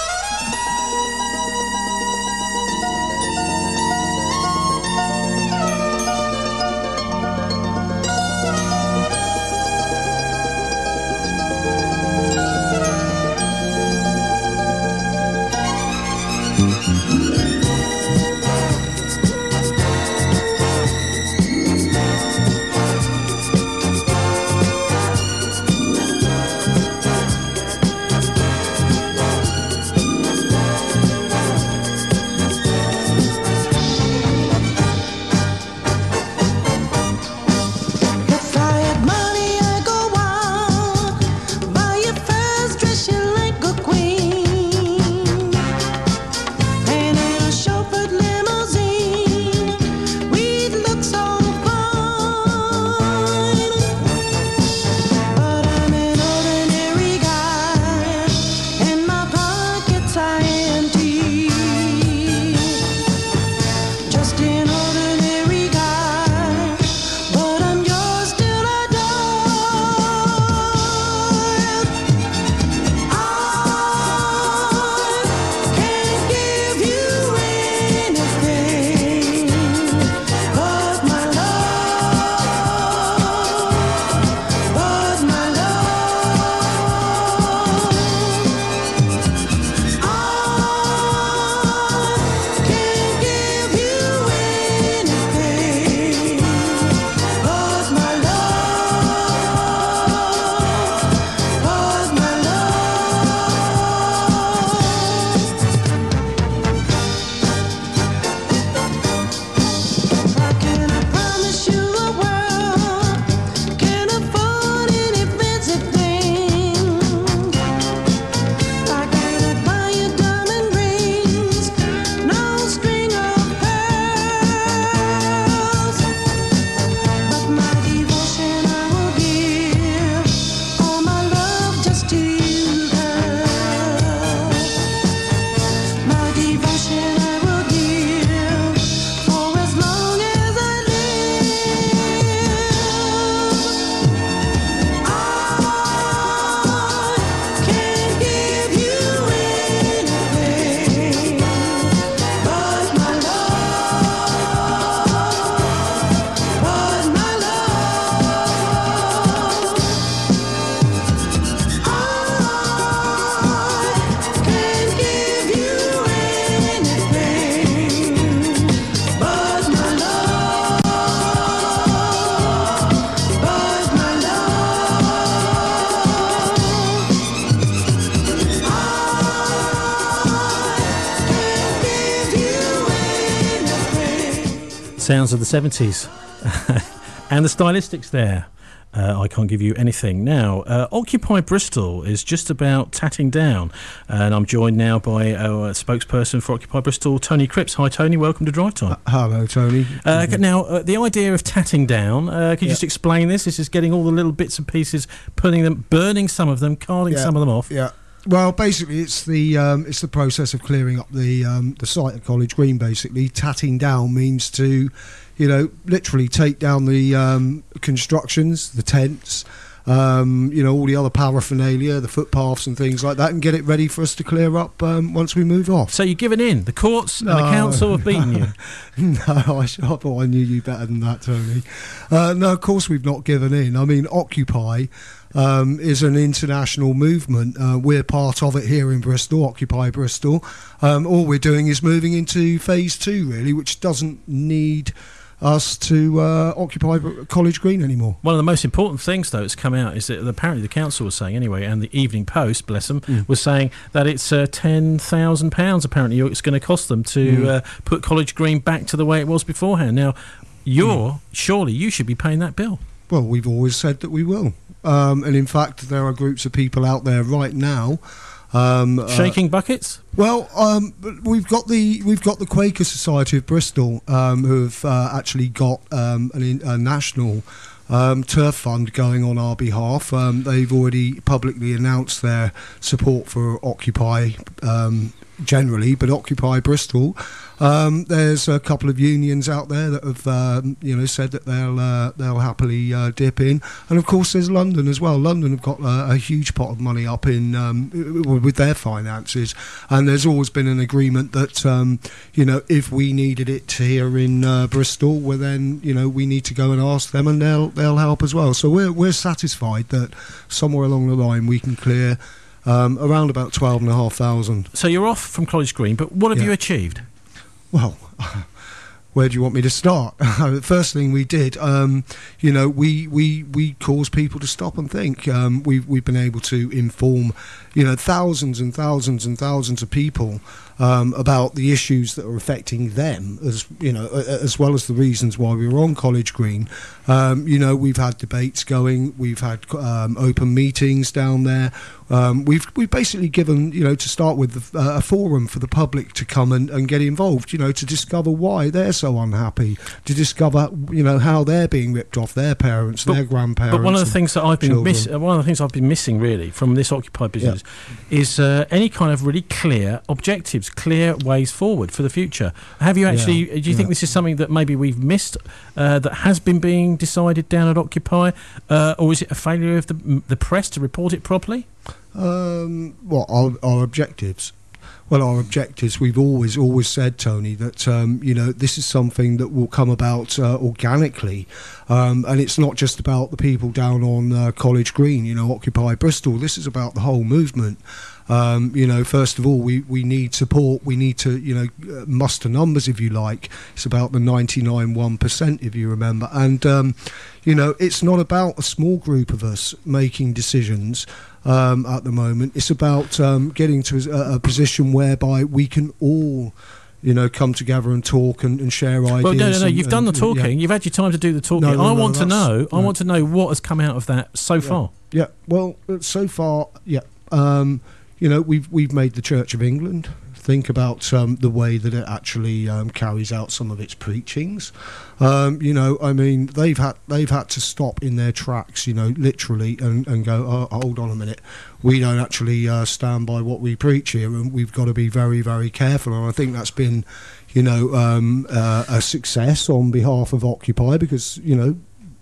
Sounds of the seventies and the stylistics there. Uh, I can't give you anything. Now, uh, Occupy Bristol is just about tatting down, and I'm joined now by our spokesperson for Occupy Bristol, Tony Cripps. Hi, Tony. Welcome to Drive Time. Uh, hello, Tony. Uh, now, uh, the idea of tatting down, uh, can you yeah. just explain this? This is getting all the little bits and pieces, putting them, burning some of them, carting yeah. some of them off. Yeah. Well, basically, it's the um, it's the process of clearing up the um, the site at College Green. Basically, tatting down means to, you know, literally take down the um, constructions, the tents, um, you know, all the other paraphernalia, the footpaths and things like that, and get it ready for us to clear up um, once we move off. So you're giving in? The courts no, and the council have beaten you? No, I, I thought I knew you better than that, Tony. Uh, no, of course we've not given in. I mean, Occupy Um, is an international movement. Uh, we're part of it here in Bristol, Occupy Bristol. Um, all we're doing is moving into phase two, really, which doesn't need us to uh, occupy College Green anymore. One of the most important things, though, that's come out is that apparently the council was saying anyway, and the Evening Post, bless them, mm. was saying that it's uh, ten thousand pounds apparently it's going to cost them to mm. uh, put College Green back to the way it was beforehand. Now, you're, mm. surely you should be paying that bill. Well, we've always said that we will. Um, and in fact, there are groups of people out there right now Um, Shaking uh, buckets? Well, um, we've got the we've got the Quaker Society of Bristol, um, who have uh, actually got um, an, a national um, turf fund going on our behalf. Um, they've already publicly announced their support for Occupy um, generally, but Occupy Bristol. Um, there's a couple of unions out there that have, um, you know, said that they'll uh, they'll happily uh, dip in, and of course there's London as well. London have got uh, a huge pot of money up in um, with their finances, and there's always been an agreement that um, you know, if we needed it here in uh, Bristol, well then, you know, we need to go and ask them, and they'll they'll help as well. So we're we're satisfied that somewhere along the line we can clear um, around about twelve and a half thousand. So you're off from College Green, but what have Yeah. you achieved? Well, where do you want me to start? The first thing we did, um, you know, we, we, we caused people to stop and think. Um, we've, we've been able to inform, you know, thousands and thousands and thousands of people um, about the issues that are affecting them, as you know, as well as the reasons why we were on College Green. Um, you know, we've had debates going, we've had um, open meetings down there. Um, we've we've basically given, you know, to start with, uh, a forum for the public to come and, and get involved, you know, to discover why they're so unhappy, to discover, you know, how they're being ripped off their parents, but, their grandparents. But one of the things that I've been miss, children. one of the things I've been missing really from this Occupy business yeah. is uh, any kind of really clear objectives, clear ways forward for the future. Have you actually? Yeah. Do you yeah. think this is something that maybe we've missed uh, that has been being decided down at Occupy, uh, or is it a failure of the the press to report it properly? Um, what our, our objectives? Well, our objectives, we've always, always said, Tony, that, um, you know, this is something that will come about uh, organically. Um, and it's not just about the people down on uh, College Green, you know, Occupy Bristol. This is about the whole movement. Um, you know, first of all, we, we need support. We need to, you know, muster numbers, if you like. It's about the ninety-nine one percent, if you remember. And, um, you know, it's not about a small group of us making decisions um, at the moment. It's about um, getting to a, a position whereby we can all, you know, come together and talk and, and share ideas. Well, no, no, no. and, You've done the and, talking. Yeah. You've had your time to do the talking. No, no, I no, want to know. no. I want to know what has come out of that so yeah. far. Yeah. Well, so far, yeah. Um, you know, we've we've made the Church of England think about um, the way that it actually um, carries out some of its preachings. Um, you know, I mean, they've had they've had to stop in their tracks, you know, literally, and, and go, oh, hold on a minute, we don't actually uh, stand by what we preach here, and we've got to be very, very careful. And I think that's been, you know, um, uh, a success on behalf of Occupy, because, you know,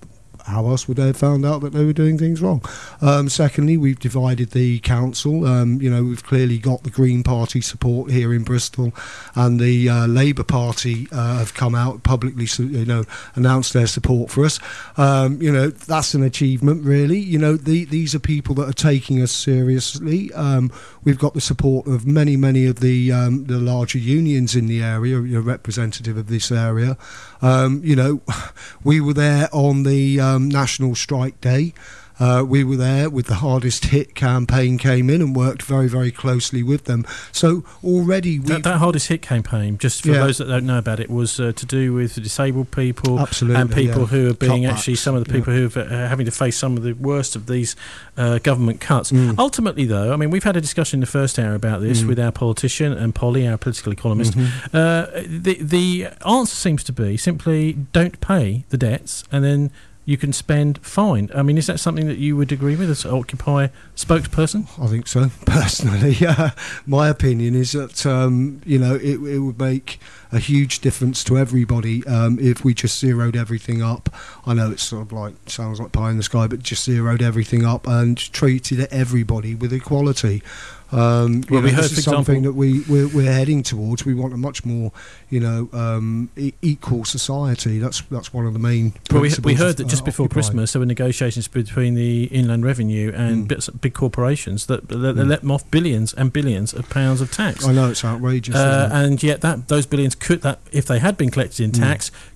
how else would they have found out that they were doing things wrong? Um, secondly, we've divided the council. Um, you know, we've clearly got the Green Party support here in Bristol, and the uh, Labour Party uh, have come out publicly, you know, announced their support for us. Um, you know, that's an achievement, really. You know, the, these are people that are taking us seriously. Um, we've got the support of many, many of the um, the larger unions in the area, you know, representative of this area. Um, you know, we were there on the um, National Strike Day. Uh, we were there with the Hardest Hit campaign, came in and worked very, very closely with them. So already we that, that Hardest Hit campaign, just for yeah. those that don't know about it, was uh, to do with the disabled people, Absolutely, and people yeah. who are being Cutbacks, actually some of the people yeah. who are uh, having to face some of the worst of these uh, government cuts. Mm. Ultimately, though, I mean, we've had a discussion in the first hour about this Mm. with our politician and Polly, our political economist. Mm-hmm. Uh, the the answer seems to be simply don't pay the debts, and then you can spend fine. I mean, is that something that you would agree with as Occupy spokesperson? I think so, personally. Yeah. My opinion is that, um, you know, it, it would make a huge difference to everybody um, if we just zeroed everything up. I know it's sort of like, sounds like pie in the sky, but just zeroed everything up and treated everybody with equality. Um, well, know, we heard, this for is something example, that we, we're, we're heading towards. We want a much more, you know, um, e- equal society. That's that's one of the main well, we, principles. we heard of, that just uh, before Occupy. Christmas there were negotiations between the Inland Revenue and Mm. bits, big corporations that, that Mm. they let them off billions and billions of pounds of tax. I know, it's outrageous. Uh, isn't it? and yet that those billions could, that if they had been collected in Mm. tax,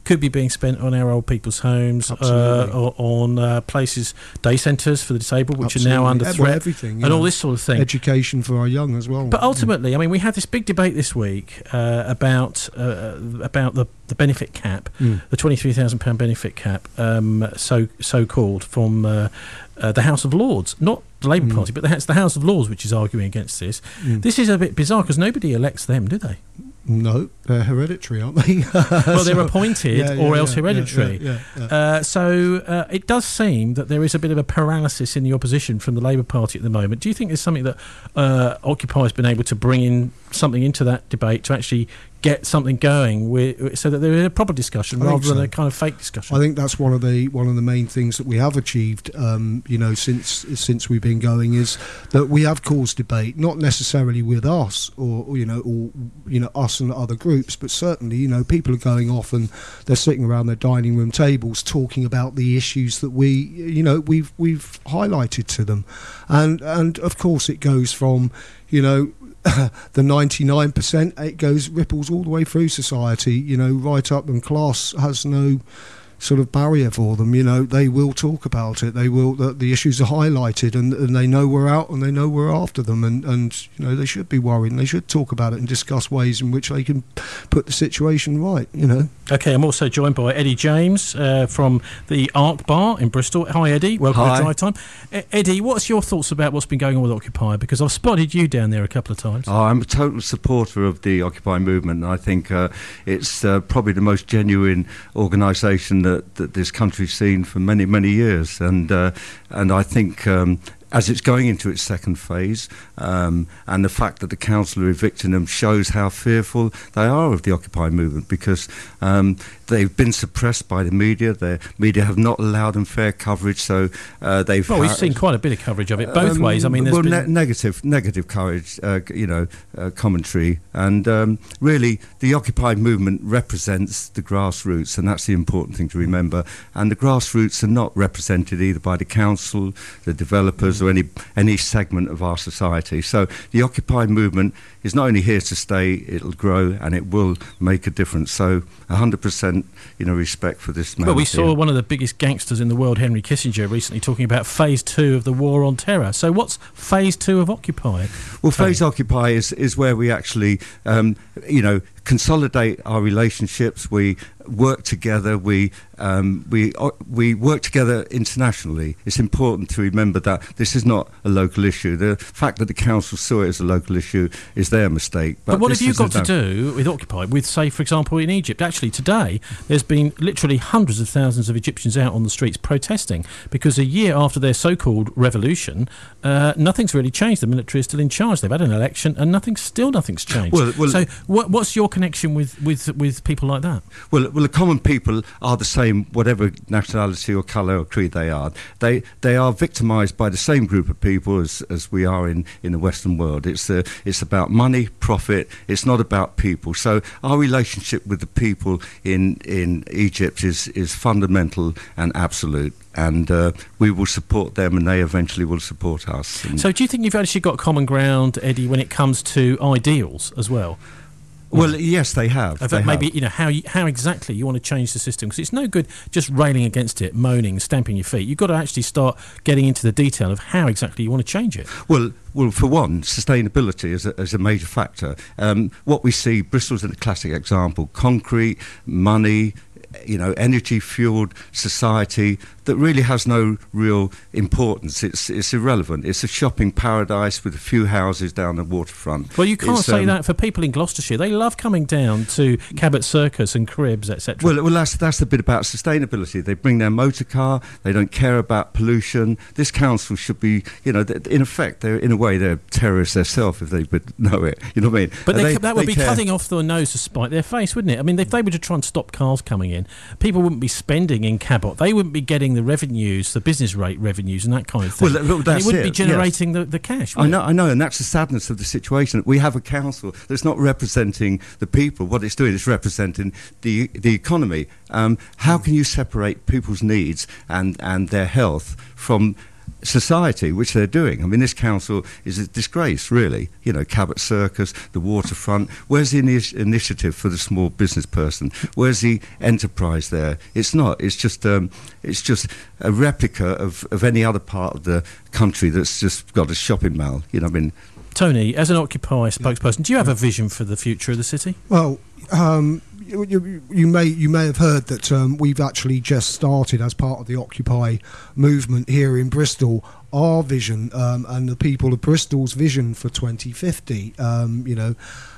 could be being spent on our old people's homes, uh, or on uh, places, day centres for the disabled, which Absolutely. are now under Well, threat, everything, you and know, all this sort of thing. Education for our young as well. But ultimately, I mean, we had this big debate this week uh, about uh, about the, the benefit cap, Mm. the twenty-three thousand pound benefit cap, um, so so called, from uh, uh, the House of Lords, not the Labour Mm. Party, but the, it's the House of Lords which is arguing against this. Mm. This is a bit bizarre because nobody elects them, do they? No, they're hereditary, aren't they? Well, they're So- appointed yeah, or yeah, else yeah, hereditary. yeah, yeah, yeah. Uh, so uh, it does seem that there is a bit of a paralysis in the opposition from the Labour Party at the moment. Do you think there's something that uh, Occupy has been able to bring in something into that debate to actually get something going with, so that there is a proper discussion I think rather than so. a kind of fake discussion? I think that's one of the one of the main things that we have achieved, um, you know, since since we've been going, is that we have caused debate, not necessarily with us or, or you know, or you know, us and other groups, but certainly, you know, people are going off and they're sitting around their dining room tables talking about the issues that we, you know, we've we've highlighted to them, and and of course it goes from, you know, the ninety-nine percent, it goes ripples all the way through society, you know, right up, and class has no sort of barrier for them. You know, they will talk about it, they will, the, the issues are highlighted, and, and they know we're out and they know we're after them, and, and you know, they should be worried and they should talk about it and discuss ways in which they can put the situation right, you know. Okay, I'm also joined by Eddie James uh, from the Arc Bar in Bristol. Hi, Eddie. Welcome Hi. to Drive Time. E- Eddie, what's your thoughts about what's been going on with Occupy? Because I've spotted you down there a couple of times. Oh, I'm a total supporter of the Occupy movement, and I think uh, it's uh, probably the most genuine organisation that, that this country's seen for many, many years. And uh, and I think um, as it's going into its second phase, um, and the fact that the council are evicting them shows how fearful they are of the Occupy movement, because um, they've been suppressed by the media. The media have not allowed them fair coverage, so uh, they've... Well, we've ha- seen quite a bit of coverage of it both Um, ways. I mean, there's well, been... ne- negative, negative courage, uh, you know, uh, commentary, and um, really, the Occupy movement represents the grassroots, and that's the important thing to remember. And the grassroots are not represented either by the council, the developers, or any any segment of our society. So the Occupy movement is not only here to stay; it'll grow, and it will make a difference. So, one hundred percent, you know, respect for this man. Well, we saw here. one of the biggest gangsters in the world, Henry Kissinger, recently talking about phase two of the war on terror. So what's phase two of Occupy? Well, phase Occupy is, is where we actually, um, you know, consolidate our relationships. We work together. We um, we uh, we work together internationally. It's important to remember that this is not a local issue. The fact that the council saw it as a local issue is their mistake. But, what have this you is got to a- do with Occupy, with, say, for example, in Egypt? Actually, today, there's been literally hundreds of thousands of Egyptians out on the streets protesting because a year after their so-called revolution, uh, nothing's really changed. The military is still in charge. They've had an election and nothing's still nothing's changed. Well- well- so what, what's your connection with, with, with people like that? Well, well, the common people are the same, whatever nationality or colour or creed they are. They they are victimised by the same group of people as, as we are in, in the Western world. It's uh, it's about money, profit. It's not about people. So our relationship with the people in in Egypt is is fundamental and absolute. And uh, we will support them, and they eventually will support us. And So do you think you've actually got common ground, Eddie, when it comes to ideals as well? well, yes, they have. Of They maybe have. you know how you, how exactly you want to change the system, because it's no good just railing against it, moaning, stamping your feet. You've got to actually start getting into the detail of how exactly you want to change it. Well, well, for one, sustainability is a, is a major factor. Um, what we see, Bristol's a classic example: concrete, money, you know, energy-fueled society that really has no real importance. It's it's irrelevant. It's a shopping paradise with a few houses down the waterfront. Well, you can't It's, say um, that for people in Gloucestershire. They love coming down to Cabot Circus and Cribs, et cetera. Well, well, that's that's the bit about sustainability. They bring their motor car. They don't care about pollution. This council should be, you know, th- in effect, they're in a way they're terrorists themselves if they would know it. You know what I mean? But Uh, they, that would they be care. cutting off their nose to spite their face, wouldn't it? I mean, if they were to try and stop cars coming in, people wouldn't be spending in Cabot. They wouldn't be getting the revenues, the business rate revenues and that kind of thing. Well, look, and that's it wouldn't it, be generating the, the cash, I would know, it? I know, and that's the sadness of the situation. We have a council that's not representing the people. What it's doing is representing the the economy. Um, how can you separate people's needs and, and their health from society, which they're doing. I mean, this council is a disgrace, really. You know, Cabot Circus, the waterfront. Where's the ini- initiative for the small business person? Where's the enterprise there? It's not. It's just um, it's just a replica of, of any other part of the country that's just got a shopping mall. You know, I mean. Tony, as an Occupy spokesperson, do you have a vision for the future of the city? Well, um, you, you, you may you may have heard that um, we've actually just started, as part of the Occupy movement here in Bristol, our vision um, and the people of Bristol's vision for twenty fifty. Um, you know,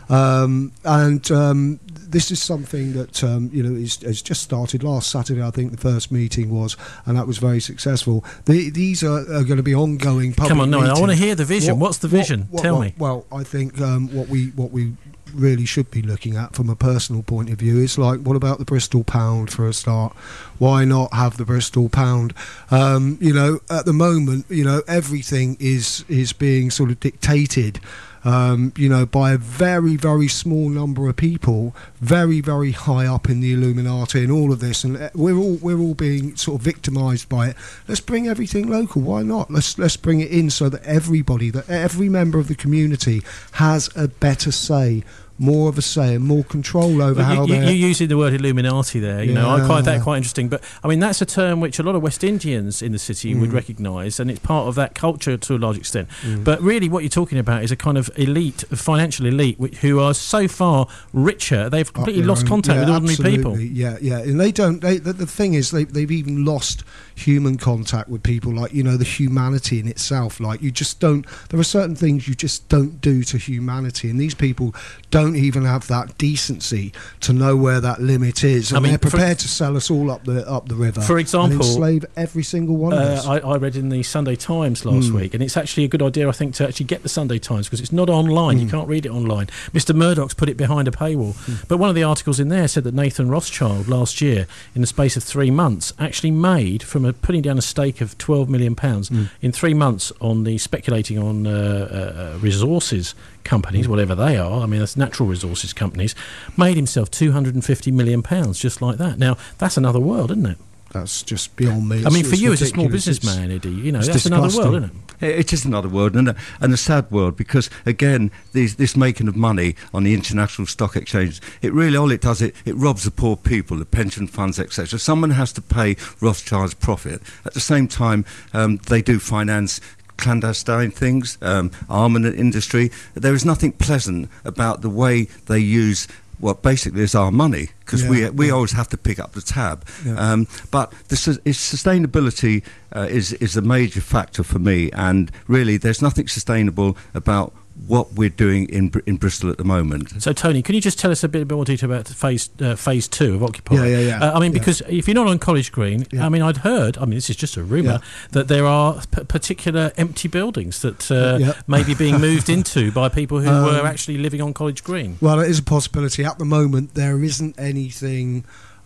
um, and um, this is something that um, you know is, has just started last Saturday. I think the first meeting was, and that was very successful. The, these are, are going to be ongoing public Come on, no, meetings. I want to hear the vision. What, What's the vision? What, what, Tell what, me. Well, I think um, what we what we really should be looking at from a personal point of view is like, what about the Bristol pound for a start? Why not have the Bristol pound? Um, you know, at the moment, you know, everything is is being sort of dictated. Um, you know, by a very, very small number of people, very, very high up in the Illuminati and all of this, and we're all we're all being sort of victimised by it. Let's bring everything local. Why not? Let's let's bring it in so that everybody, that every member of the community, has a better say, more of a say, and more control over Well, how you, they're. you're using the word Illuminati there. You know, I Yeah. find that quite interesting. But I mean, that's a term which a lot of West Indians in the city would Mm. recognise, and it's part of that culture to a large extent. Mm. But really, what you're talking about is a kind of elite, a financial elite, which, who are so far richer, they've completely Up lost their own- contact yeah, with ordinary people. absolutely. Yeah, yeah, and they don't. They, the, the thing is, they, they've even lost human contact with people. Like, you know, the humanity in itself. Like, you just don't. There are certain things you just don't do to humanity, and these people don't even have that decency to know where that limit is, and I mean, they're for- prepared to sell us all up the up the river. For example, and enslave every single one of Uh, us. I, I read in the Sunday Times last Mm. week, and it's actually a good idea, I think, to actually get the Sunday Times, because it's not online. You Mm. can't read it online. Mister Murdoch's put it behind a paywall. Mm. But one of the articles in there said that Nathan Rothschild last year, in the space of three months, actually made, from a, putting down a stake of twelve million pounds, Mm. in three months on the speculating on uh, uh, resources companies, whatever they are, I mean, that's natural resources companies, made himself two hundred fifty million pounds just like that. Now, that's another world, isn't it? That's just beyond me. I mean, It's- for it's you as a small ridiculous. businessman, Eddie, you know, it's that's another disgusting. world, isn't it? It is another world, and a, and a sad world, because again, these, this making of money on the international stock exchange, it really all it does it it robs the poor people, the pension funds, et cetera. Someone has to pay Rothschild's profit. At the same time, um, they do finance clandestine things, um, armament industry. There is nothing pleasant about the way they use what basically is our money, because Yeah, we we yeah. always have to pick up the tab. Yeah. Um, but the sus- is sustainability uh, is is a major factor for me, and really, there's nothing sustainable about what we're doing in Br- in Bristol at the moment. So, Tony, can you just tell us a bit more detail about phase uh, phase two of Occupy? Yeah, yeah, yeah. Uh, I mean, Yeah. because if you're not on College Green, Yeah. I mean, I'd heard, I mean, this is just a rumour, Yeah. that there are p- particular empty buildings that uh, Yeah. may be being moved into by people who Um, were actually living on College Green. Well, it is a possibility. At the moment, there isn't anything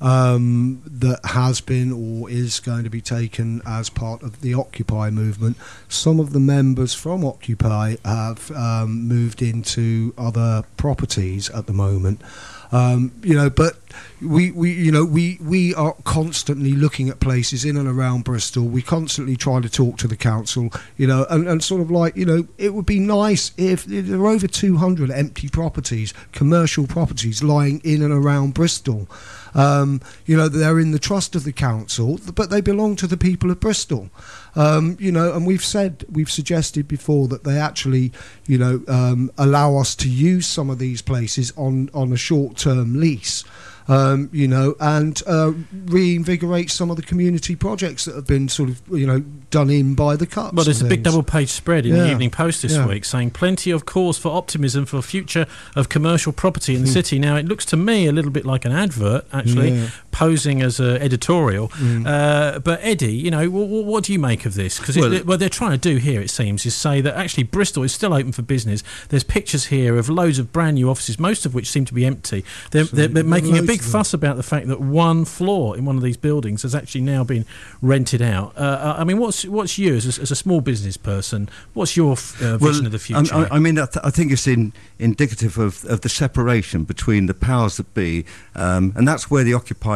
um, that has been or is going to be taken as part of the Occupy movement. Some of the members from Occupy have um, moved into other properties at the moment. Um, you know, but we, we, you know, we, we are constantly looking at places in and around Bristol. We constantly try to talk to the council, you know, and, and sort of like, you know, it would be nice if there are over two hundred empty properties, commercial properties lying in and around Bristol. Um, you know, they're in the trust of the council, but they belong to the people of Bristol. Um, you know, and we've said, we've suggested before that they actually, you know, um, allow us to use some of these places on, on a short-term lease. Um, you know, and uh, reinvigorate some of the community projects that have been sort of, you know, done in by the cuts. Well, there's a and big things. double-page spread in the Yeah. Evening Post this Yeah. week saying plenty of cause for optimism for future of commercial property in the Mm. city. Now, it looks to me a little bit like an advert, actually, Yeah. posing as an editorial. Mm. Uh, but, Eddie, you know, w- w- what do you make of this? Because Well- what they're trying to do here, it seems, is say that actually Bristol is still open for business. There's pictures here of loads of brand new offices, most of which seem to be empty. They're, they're, they're making a Loads big of them. fuss about the fact that one floor in one of these buildings has actually now been rented out. Uh, I mean, what's what's you as a, as a small business person? What's your f- uh, vision of the future? I, I mean, I, th- I think it's in, indicative of, of the separation between the powers that be, um, and that's where the Occupy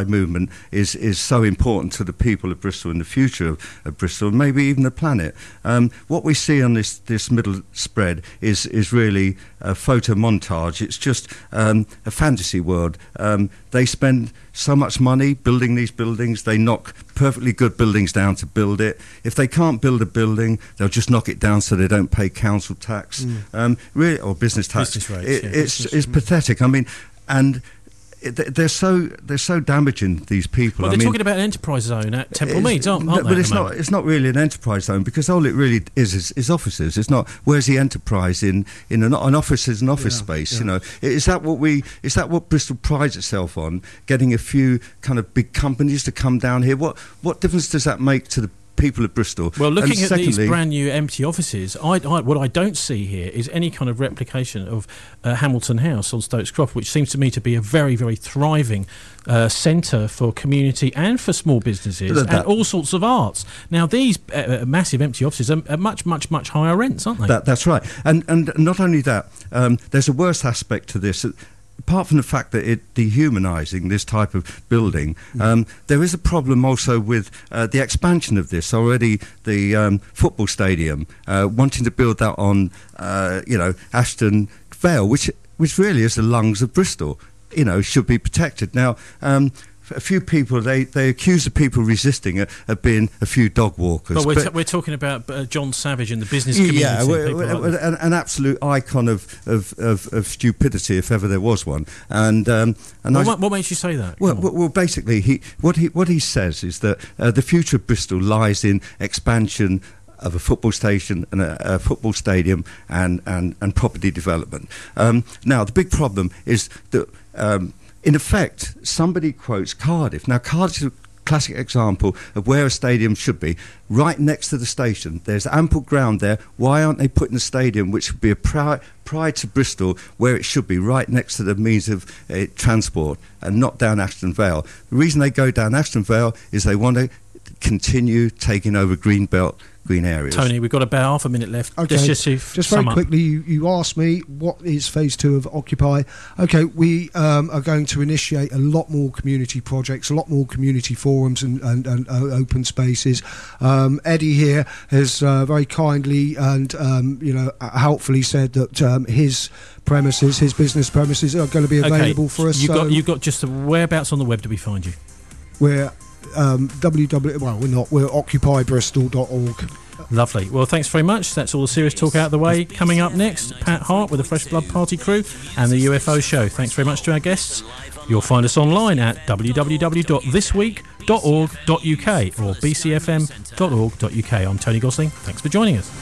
Occupy movement is, is so important to the people of Bristol and the future of, of Bristol, and maybe even the planet. Um, what we see on this, this middle spread is, is really a photo montage. It's just um, a fantasy world. Um, they spend so much money building these buildings. They knock perfectly good buildings down to build it. If they can't build a building, they'll just knock it down so they don't pay council tax, mm. um, really, or business tax. Business rates, it, yeah, it's business, it's mm. pathetic. I mean, and it, they're so they're so damaging, these people. Well, I they're mean, talking about an enterprise zone at Temple Meads, aren't, aren't no, they? But it's not. It's not really an enterprise zone, because all it really is is, is offices. It's not. Where's the enterprise in in an, an office is an office yeah, space. Yeah. You know, is that what we? Is that what Bristol prides itself on? Getting a few kind of big companies to come down here. What what difference does that make to the people of Bristol? Well, looking and at secondly, these brand new empty offices, I, I, what I don't see here is any kind of replication of uh, Hamilton House on Stokes Croft, which seems to me to be a very, very thriving uh, centre for community and for small businesses that, and all sorts of arts. Now, these uh, massive empty offices are, are much, much, much higher rents, aren't they? That, that's right. And and not only that, um, there's a worse aspect to this. Apart from the fact that it dehumanising this type of building, um, there is a problem also with uh, the expansion of this. Already, the um, football stadium, uh, wanting to build that on, uh, you know, Ashton Vale, which which really is the lungs of Bristol, you know, should be protected. Now, um, a few people, they, they accuse the people resisting it of being a few dog walkers. But we're, but t- we're talking about uh, John Savage and the business community. Yeah, we're, we're, we're, an, an absolute icon of, of, of, of stupidity, if ever there was one. And um, and well, I, what, what makes you say that? Well, well, well, basically, he what he what he says is that uh, the future of Bristol lies in expansion of a football station and a, a football stadium and, and, and property development. Um, now, the big problem is that, um, in effect, somebody quotes Cardiff. Now, Cardiff is a classic example of where a stadium should be, right next to the station. There's ample ground there. Why aren't they putting a stadium which would be a pride, pride to Bristol, where it should be, right next to the means of uh, transport, and not down Ashton Vale? The reason they go down Ashton Vale is they want to continue taking over Greenbelt, green areas. Tony, we've got about half a minute left. Okay, just, just, just very quickly, you, you asked me what is phase two of Occupy. Okay, we um, are going to initiate a lot more community projects, a lot more community forums and, and, and uh, open spaces. Um, Eddie here has uh, very kindly and um, you know helpfully said that um, his premises, his business premises, are going to be available okay. for us. You've so got you've got just the whereabouts on the web do we find you? We're Um, www. Well, we're not. We're occupy bristol dot org. Lovely. Well, thanks very much. That's all the serious talk out of the way. Coming up next, Pat Hart with the Fresh Blood Party crew and the U F O show. Thanks very much to our guests. You'll find us online at w w w dot this week dot org dot u k or b c f m dot org dot u k. I'm Tony Gosling. Thanks for joining us.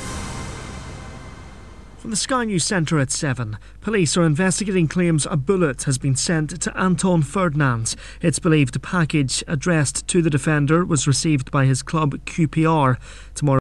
From the Sky News Centre at seven, police are investigating claims a bullet has been sent to Anton Ferdinand. It's believed a package addressed to the defender was received by his club Q P R. Tomorrow